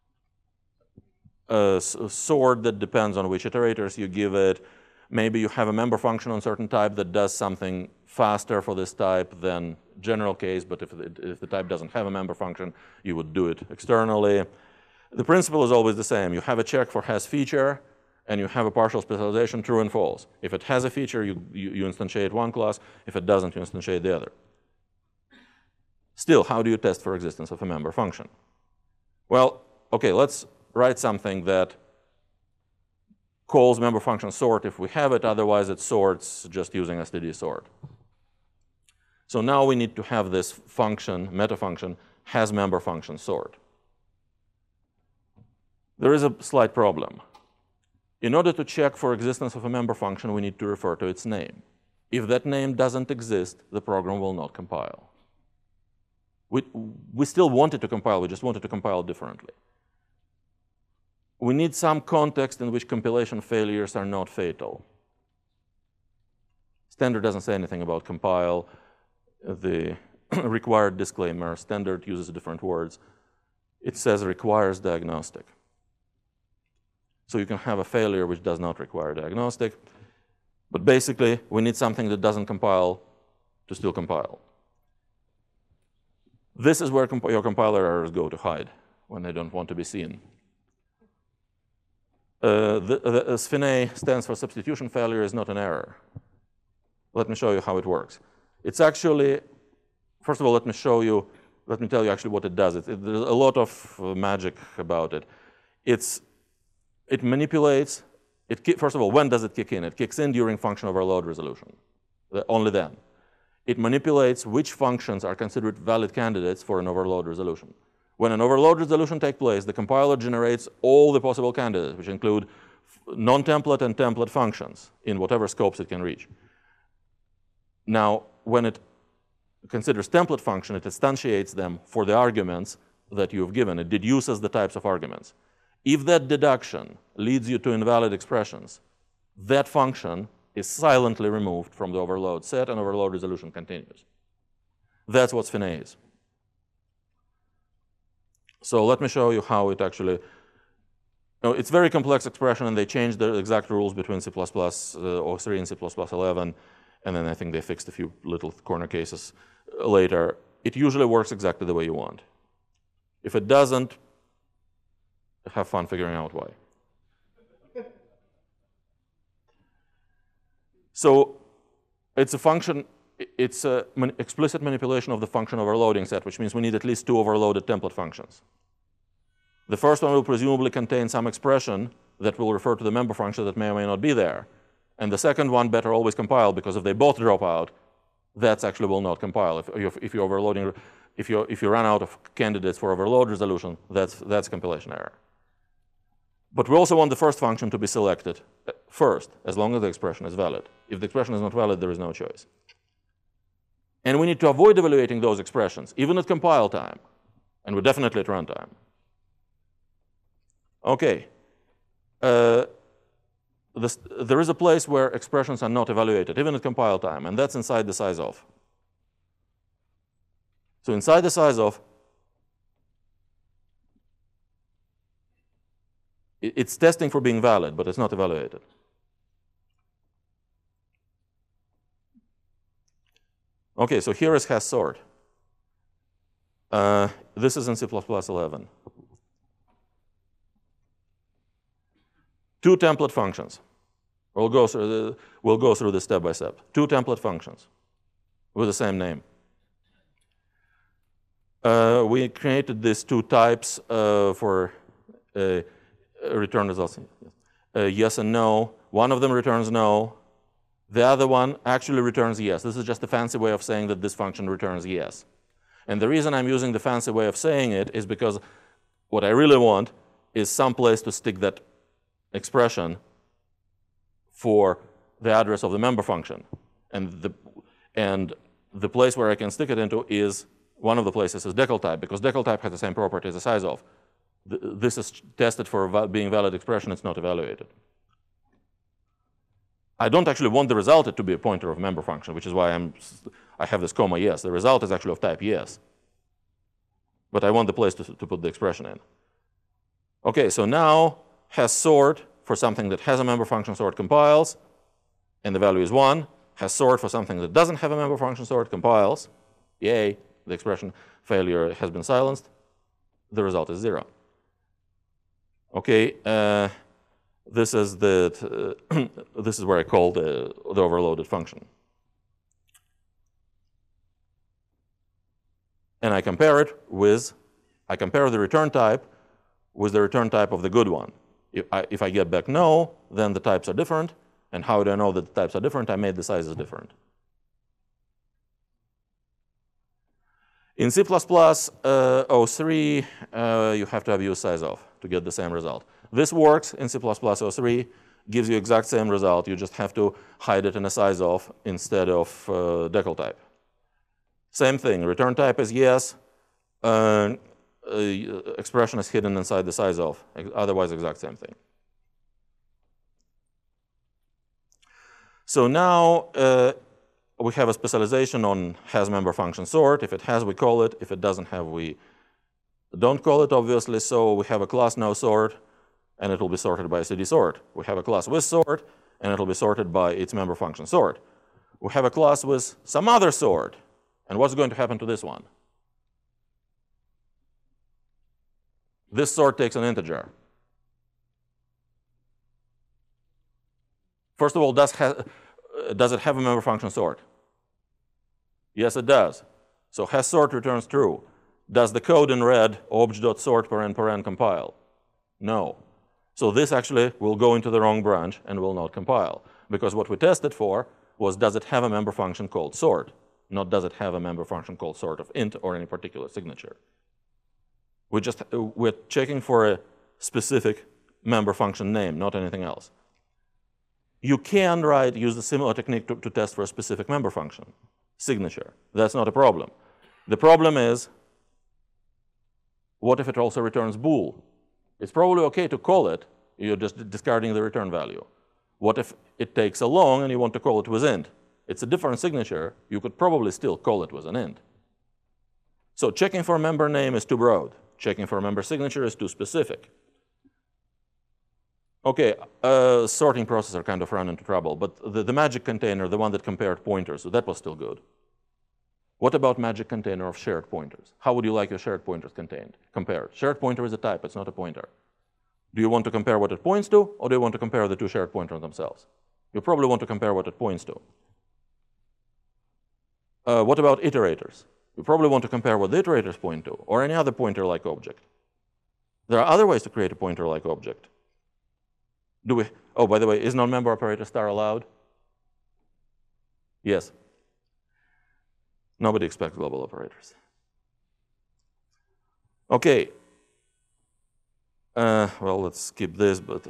sort that depends on which iterators you give it. Maybe you have a member function on certain type that does something faster for this type than general case, but if the type doesn't have a member function, you would do it externally. The principle is always the same. You have a check for has feature, and you have a partial specialization, true and false. If it has a feature, you instantiate one class. If it doesn't, you instantiate the other. Still, how do you test for existence of a member function? Well, okay, let's write something that calls member function sort if we have it. Otherwise, it sorts just using std sort. So now we need to have this function, meta function, has member function sort. There is a slight problem. In order to check for existence of a member function, we need to refer to its name. If that name doesn't exist, the program will not compile. We still want it to compile, we just want it to compile differently. We need some context in which compilation failures are not fatal. Standard doesn't say anything about compile. The required disclaimer, standard uses different words. It says requires diagnostic. So you can have a failure which does not require diagnostic. But basically, we need something that doesn't compile to still compile. This is where your compiler errors go to hide when they don't want to be seen. The SFINAE stands for substitution failure is not an error. Let me show you how it works. It's actually, first of all, let me tell you actually what it does. There's a lot of magic about it. It manipulates, first of all, when does it kick in? It kicks in during function overload resolution, only then. It manipulates which functions are considered valid candidates for an overload resolution. When an overload resolution takes place, the compiler generates all the possible candidates, which include non-template and template functions in whatever scopes it can reach. Now, when it considers template function, it instantiates them for the arguments that you've given. It deduces the types of arguments. If that deduction leads you to invalid expressions, that function is silently removed from the overload set and overload resolution continues. That's what SFINAE is. So let me show you how it actually, it's a very complex expression, and they changed the exact rules between C++ 03 and C++ 11, and then I think they fixed a few little corner cases later. It usually works exactly the way you want. If it doesn't, have fun figuring out why. So it's a function, it's an explicit manipulation of the function overloading set, which means we need at least two overloaded template functions. The first one will presumably contain some expression that will refer to the member function that may or may not be there. And the second one better always compile, because if they both drop out, that actually will not compile. If you're overloading, if you run out of candidates for overload resolution, that's compilation error. But we also want the first function to be selected first, as long as the expression is valid. If the expression is not valid, there is no choice. And we need to avoid evaluating those expressions, even at compile time, and we're definitely at runtime. Okay. There is a place where expressions are not evaluated, even at compile time, and that's inside the size of. So inside the size of, it's testing for being valid, but it's not evaluated. Okay, so here is has sort. This is in C++ 11. Two template functions. We'll go through this step by step. Two template functions with the same name. We created these two types for return results. Yes and no. One of them returns no. The other one actually returns yes. This is just a fancy way of saying that this function returns yes. And the reason I'm using the fancy way of saying it is because what I really want is some place to stick that expression for the address of the member function. And the place where I can stick it into is one of the places is decal type, because decal type has the same property as the size of. This is tested for being valid expression. It's not evaluated. I don't actually want the result to be a pointer of member function, which is why I have this comma yes. The result is actually of type yes. But I want the place to put the expression in. Okay, so now has sort for something that has a member function sort compiles, and the value is 1. Has sort for something that doesn't have a member function sort compiles. Yay, the expression failure has been silenced. The result is 0. Okay, this is this is where I call the overloaded function. And I compare the return type with the return type of the good one. If I get back no, then the types are different. And how do I know that the types are different? I made the sizes different. In C++ 03, you have to have use size of to get the same result. This works in C++ 03, gives you exact same result. You just have to hide it in a size of instead of decal type. Same thing, return type is yes, expression is hidden inside the size of, otherwise exact same thing. So now we have a specialization on has member function sort. If it has, we call it. If it doesn't have, we don't call it, obviously. So we have a class no sort, and it will be sorted by cd sort. We have a class with sort, and it will be sorted by its member function sort. We have a class with some other sort. And what's going to happen to this one? This sort takes an integer. First of all, does it have a member function sort? Yes, it does. So has sort returns true. Does the code in red obj.sort paren compile? No. So this actually will go into the wrong branch and will not compile. Because what we tested for was does it have a member function called sort, not does it have a member function called sort of int or any particular signature. We're checking for a specific member function name, not anything else. You can use a similar technique to test for a specific member function signature. That's not a problem. The problem is, what if it also returns bool? It's probably okay to call it. You're just discarding the return value. What if it takes a long and you want to call it with int? It's a different signature. You could probably still call it with an int. So checking for a member name is too broad. Checking for a member signature is too specific. Okay, sorting processor kind of ran into trouble, but the magic container, the one that compared pointers, so that was still good. What about magic container of shared pointers? How would you like your shared pointers compared? Shared pointer is a type, it's not a pointer. Do you want to compare what it points to, or do you want to compare the two shared pointers themselves? You probably want to compare what it points to. What about iterators? You probably want to compare what the iterators point to, or any other pointer-like object. There are other ways to create a pointer-like object. Oh, by the way, is non-member operator star allowed? Yes. Nobody expects global operators. Okay. Well, let's skip this, but.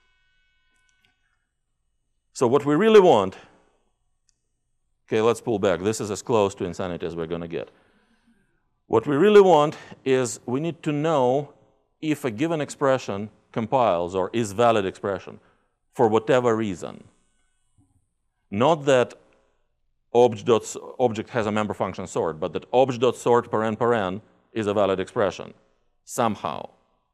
So what we really want, okay, let's pull back. This is as close to insanity as we're going to get. What we really want is we need to know if a given expression compiles or is valid expression for whatever reason. Not that object has a member function sort, but that obj.sort paren is a valid expression somehow.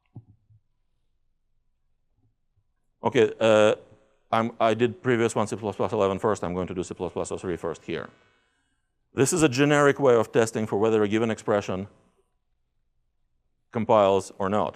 Okay, I did previous one C++ 11 first. I'm going to do C++ 03 first here. This is a generic way of testing for whether a given expression compiles or not.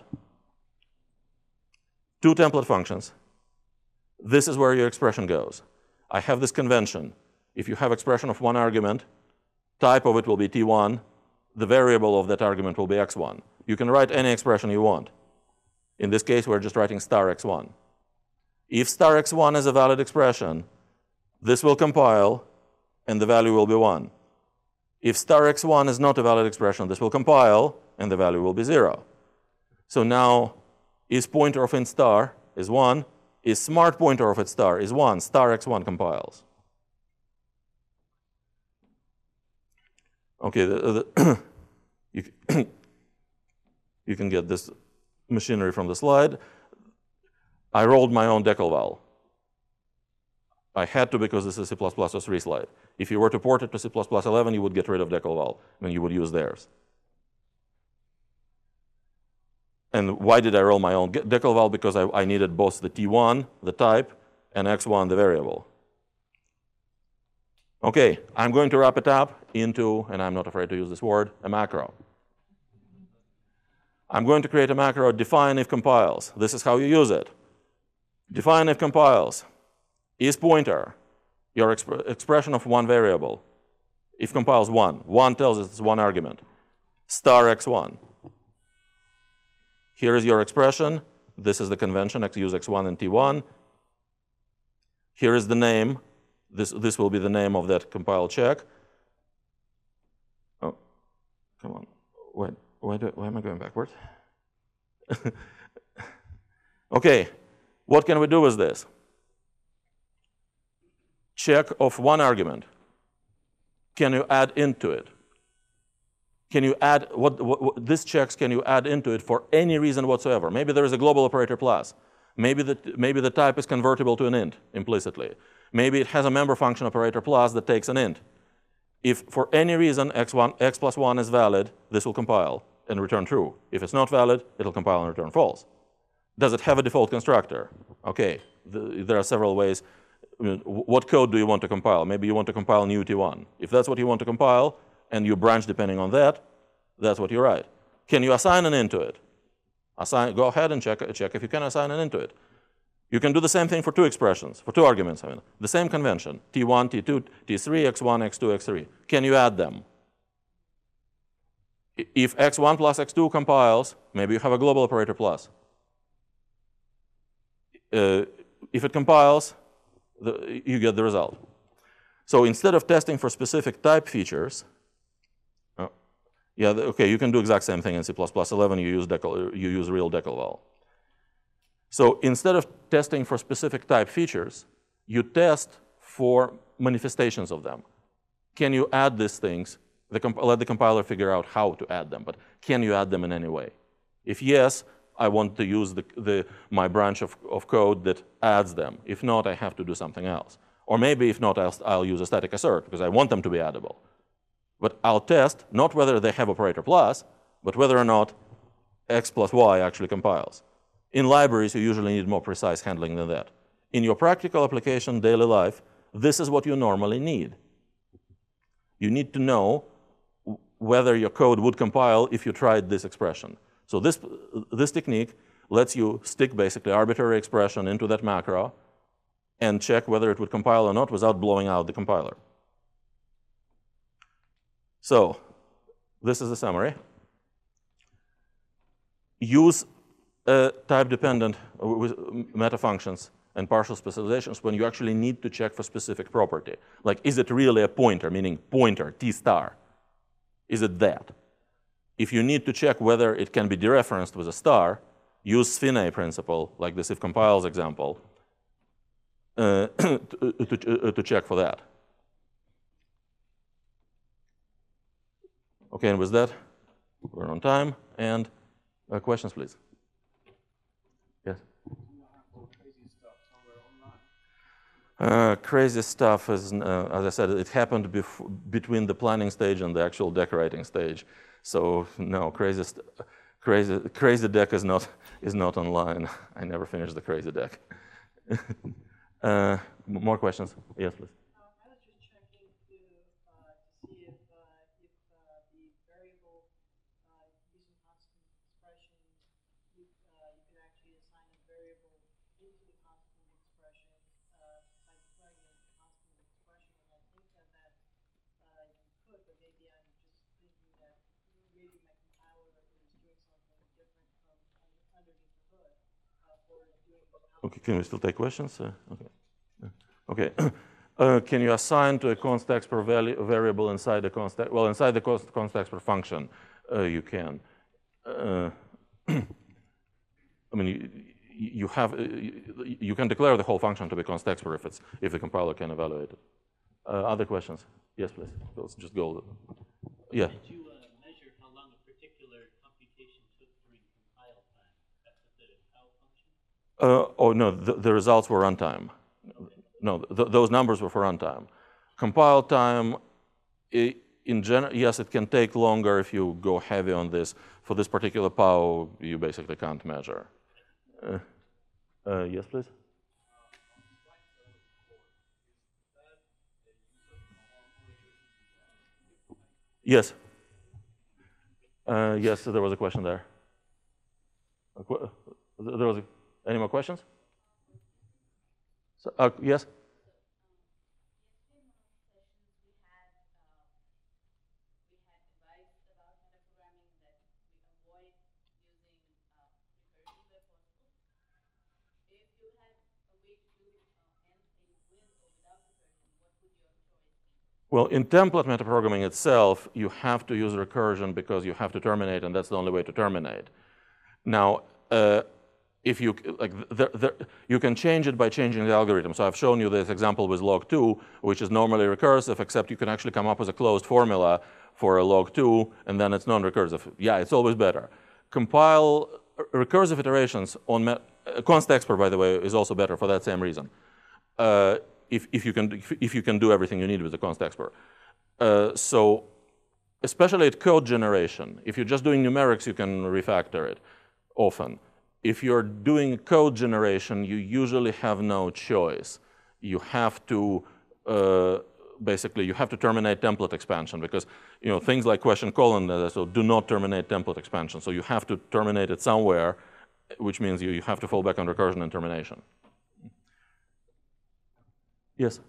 Two template functions. This is where your expression goes. I have this convention. If you have expression of one argument, type of it will be T1. The variable of that argument will be x1. You can write any expression you want. In this case, we're just writing star x1. If star x1 is a valid expression, this will compile, and the value will be 1. If star x1 is not a valid expression, this will compile, and the value will be 0. So now, is pointer of int star is 1, is smart pointer of int star is 1, star x1 compiles. Okay, you can get this machinery from the slide. I rolled my own declval. I had to because this is C++03 slide. If you were to port it to C++11, you would get rid of declval, and you would use theirs. And why did I roll my own declval? Because I needed both the T1, the type, and x1, the variable. Okay, I'm going to wrap it up into, and I'm not afraid to use this word, a macro. I'm going to create a macro, define if compiles. This is how you use it. Define if compiles. Is pointer your expression of one variable? If compiles 1. 1 tells us it's one argument. Star x1. Here is your expression. This is the convention, use x1 and T1. Here is the name. This will be the name of that compile check. Oh, come on. Wait, why am I going backward? Okay, what can we do with this? Check of one argument. Can you add into it? Can you add, this checks can you add into it for any reason whatsoever? Maybe there is a global operator plus. Maybe the type is convertible to an int implicitly. Maybe it has a member function operator plus that takes an int. If for any reason x plus 1 is valid, this will compile and return true. If it's not valid, it'll compile and return false. Does it have a default constructor? Okay, there are several ways. I mean, what code do you want to compile? Maybe you want to compile new T1. If that's what you want to compile, and you branch depending on that, that's what you write. Can you assign an int to it? Go ahead and check if you can assign an int to it. You can do the same thing for two expressions, for two arguments. I mean, the same convention, T1, T2, T3, x1, x2, x3. Can you add them? If x1 plus x2 compiles, maybe you have a global operator plus. If it compiles, you get the result. So instead of testing for specific type features, okay, you can do exact same thing in C++11. You use real declval. So instead of testing for specific type features, you test for manifestations of them. Can you add these things? Let the compiler figure out how to add them, but can you add them in any way? If yes, I want to use my branch of code that adds them. If not, I have to do something else. Or maybe if not, I'll use a static assert because I want them to be addable. But I'll test not whether they have operator plus, but whether or not x plus y actually compiles. In libraries, you usually need more precise handling than that. In your practical application, daily life, this is what you normally need. You need to know whether your code would compile if you tried this expression. So this technique lets you stick basically arbitrary expression into that macro and check whether it would compile or not without blowing out the compiler. So this is the summary. Use type-dependent meta functions and partial specializations when you actually need to check for specific property. Like, is it really a pointer, meaning pointer, T star? Is it that? If you need to check whether it can be dereferenced with a star, use Sphinx principle, like this if compiles example, to check for that. Okay, and with that, we're on time. And questions, please. Yes? Crazy stuff is, as I said, it happened between the planning stage and the actual decorating stage. So no, crazy deck is not online. I never finished the crazy deck. More questions? Yes, please.
I was just checking to see if into the constant expression by declaring it a constant expression, and I think that you could, but maybe I'm just thinking that maybe my compiler is doing something different from underneath the hood, or doing the
Okay, can we still take questions? Okay. Okay. Can you assign to a const expr variable inside the const? Well, inside the const expr function, you can. I mean, you can declare the whole function to be const expr if the compiler can evaluate it. Other questions? Yes, please. Let's just go. Yeah.
Did you measure how long a particular computation took during compile time? That's what the how function?
Oh no, the results were runtime. No, those numbers were for runtime. Compile time, in general, yes, it can take longer if you go heavy on this. For this particular POW, you basically can't measure. Yes, please. Yes. Yes, there was a question there. There was any more questions? So, yes. Well, in template metaprogramming itself, you have to use recursion because you have to terminate, and that's the only way to terminate. Now, if you like, you can change it by changing the algorithm. So I've shown you this example with log2, which is normally recursive, except you can actually come up with a closed formula for a log2, and then it's non-recursive. Yeah, it's always better. Compile recursive iterations on const expr, by the way, is also better for that same reason. If you can do everything you need with the const expr. So especially at code generation, if you're just doing numerics, you can refactor it often. If you're doing code generation, you usually have no choice. You have to basically you have to terminate template expansion because things like question colon so do not terminate template expansion. So you have to terminate it somewhere, which means you have to fall back on recursion and termination. Yes.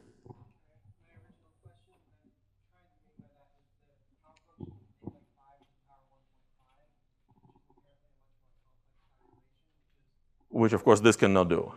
Which, of course, this cannot do.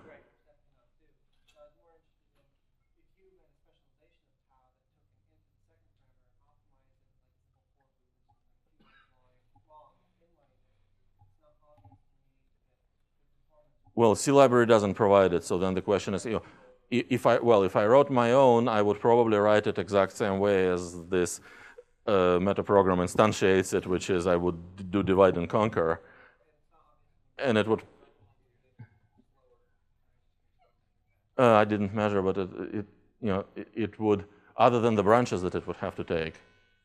Well, C library doesn't provide it, so then the question is, if I wrote my own, I would probably write it exact same way as this metaprogram instantiates it, which is I would do divide and conquer, and it would. I didn't measure, but it would, other than the branches that it would have to take.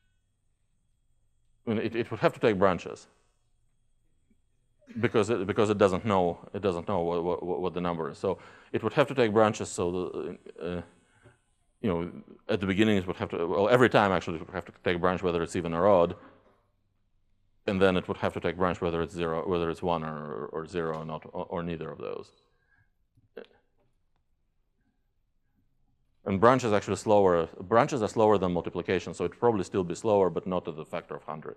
I mean, it would have to take branches because it doesn't know what the number is. So it would have to take branches. So at the beginning it would have to. Well, every time actually it would have to take branch whether it's even or odd, and then it would have to take branch whether it's zero, whether it's one or zero, or neither of those. And branches actually slower. Branches are slower than multiplication, so it'd probably still be slower, but not to the factor of 100.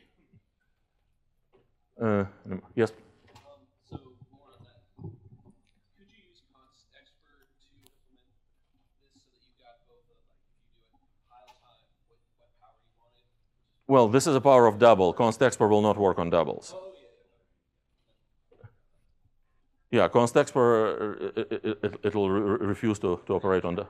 Yes.
So more on that. Could you use const expr to implement this so that you got both of if you do it compile time with what power you wanted?
Well, this is a power of double. Const expr will not work on doubles.
Oh
yeah. Yeah, const expr it'll refuse to operate on the.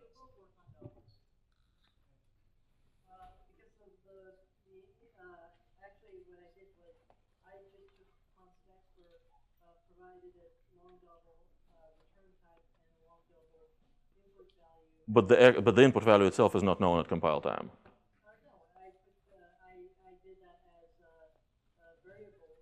But the input value itself is not known at compile time.
No, I did that as a variable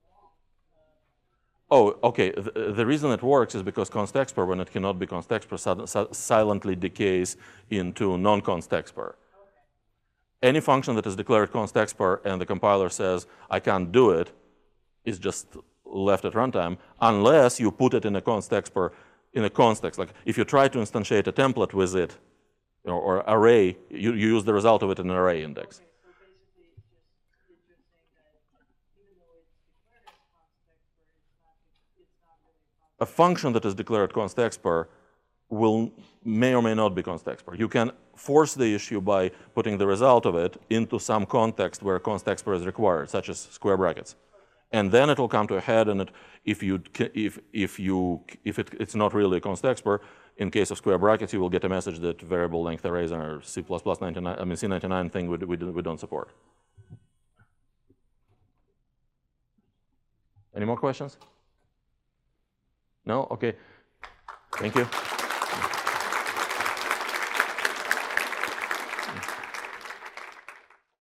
long.
Oh, okay. The reason it works is because const expr, when it cannot be const expr, silently decays into non-const expr. Okay. Any function that is declared const expr and the compiler says I can't do it is just left at runtime unless you put it in a const_expr in a context. Like if you try to instantiate a template with it or array, you use the result of it in an array index.
Okay, so basically it's just, you're just saying that even though it's declared as const_expr, it's not really
A function that is declared const_expr may or may not be const_expr. You can force the issue by putting the result of it into some context where const_expr is required, such as square brackets. And then it will come to a head, and if it's not really a const_expr, in case of square brackets, you will get a message that variable length arrays are C99 thing we don't support. Any more questions? No? Okay. Thank you.